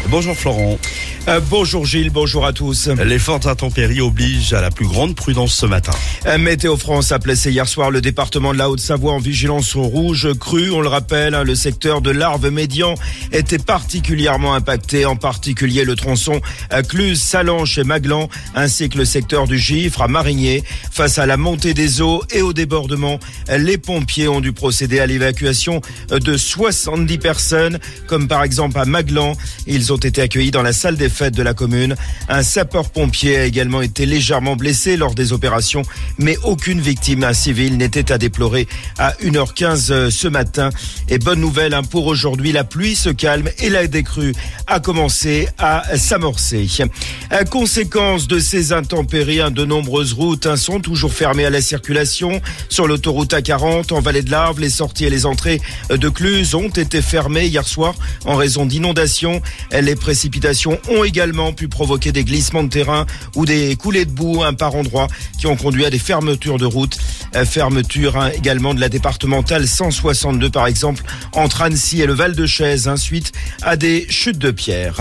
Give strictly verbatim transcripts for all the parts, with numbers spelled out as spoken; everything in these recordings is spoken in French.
Bonjour Florent. Euh, bonjour Gilles, bonjour à tous. Les fortes intempéries obligent à la plus grande prudence ce matin. Euh, Météo France a placé hier soir le département de la Haute-Savoie en vigilance rouge crue. On le rappelle, hein, le secteur de l'Arve-Médian était particulièrement impacté, en particulier le tronçon à Cluse, Sallanches et Maglan, ainsi que le secteur du Gifre à Marigné. Face à la montée des eaux et au débordement, les pompiers ont dû procéder à l'évacuation de soixante-dix personnes, comme par exemple à Maglan. Ils ont été accueillis dans la salle des fêtes de la commune. Un sapeur-pompier a également été légèrement blessé lors des opérations, mais aucune victime civile n'était à déplorer à une heure quinze ce matin. Et bonne nouvelle hein, pour aujourd'hui, la pluie se calme et la décrue a commencé à s'amorcer. À conséquence de ces intempéries, hein, de nombreuses routes hein, sont toujours fermées à la circulation. Sur l'autoroute A quarante, en vallée de l'Arve, les sorties et les entrées de Cluse ont été fermées hier soir en raison d'inondations. Les précipitations ont également pu provoquer des glissements de terrain ou des coulées de boue hein, par endroits qui ont conduit à des fermetures de route. Euh, fermeture hein, également de la départementale cent soixante-deux par exemple entre Annecy et le Val-de-Chaise hein, suite à des chutes de pierre.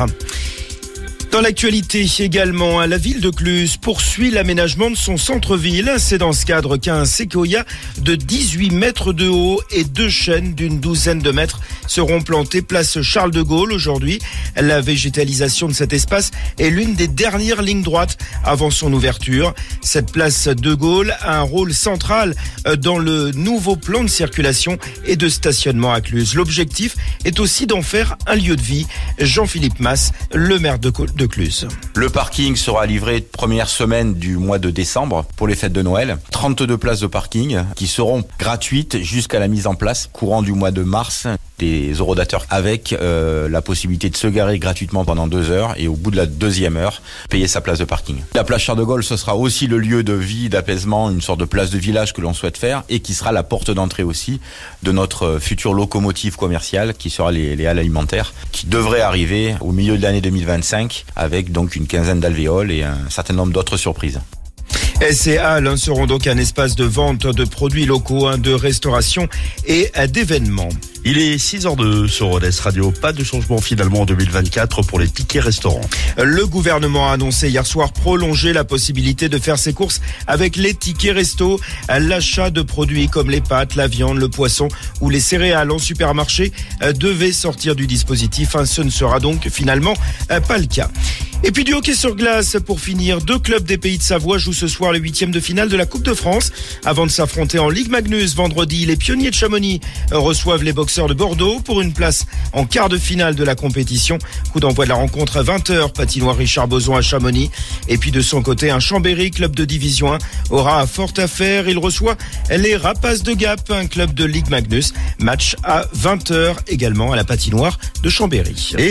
Dans l'actualité également, la ville de Cluse poursuit l'aménagement de son centre-ville. C'est dans ce cadre qu'un séquoia de dix-huit mètres de haut et deux chênes d'une douzaine de mètres seront plantés place Charles de Gaulle aujourd'hui. La végétalisation de cet espace est l'une des dernières lignes droites avant son ouverture. Cette place de Gaulle a un rôle central dans le nouveau plan de circulation et de stationnement à Cluse. L'objectif est aussi d'en faire un lieu de vie. Jean-Philippe Masse, le maire de Cluse. de Cluse. Le parking sera livré première semaine du mois de décembre pour les fêtes de Noël. trente-deux places de parking qui seront gratuites jusqu'à la mise en place courant du mois de mars des horodateurs avec euh, la possibilité de se garer gratuitement pendant deux heures et au bout de la deuxième heure, payer sa place de parking. La place Charles de Gaulle, ce sera aussi le lieu de vie, d'apaisement, une sorte de place de village que l'on souhaite faire et qui sera la porte d'entrée aussi de notre future locomotive commerciale qui sera les, les halles alimentaires qui devrait arriver au milieu de l'année deux mille vingt-cinq avec donc une quinzaine d'alvéoles et un certain nombre d'autres surprises. Ces halles hein, seront donc un espace de vente de produits locaux, hein, de restauration et d'événements. Il est six heures deux sur Rodez Radio. Pas de changement finalement en deux mille vingt-quatre pour les tickets restaurants. Le gouvernement a annoncé hier soir prolonger la possibilité de faire ses courses avec les tickets resto. L'achat de produits comme les pâtes, la viande, le poisson ou les céréales en supermarché devait sortir du dispositif. Ce ne sera donc finalement pas le cas. Et puis du hockey sur glace pour finir. Deux clubs des Pays de Savoie jouent ce soir le huitième de finale de la Coupe de France. Avant de s'affronter en Ligue Magnus vendredi, les pionniers de Chamonix reçoivent les boxeurs de Bordeaux pour une place en quart de finale de la compétition. Coup d'envoi de la rencontre à vingt heures, patinoire Richard Boson à Chamonix. Et puis de son côté, un Chambéry, club de Division un, aura à fort à faire. Il reçoit les Rapaces de Gap, un club de Ligue Magnus. Match à vingt heures également à la patinoire de Chambéry. Et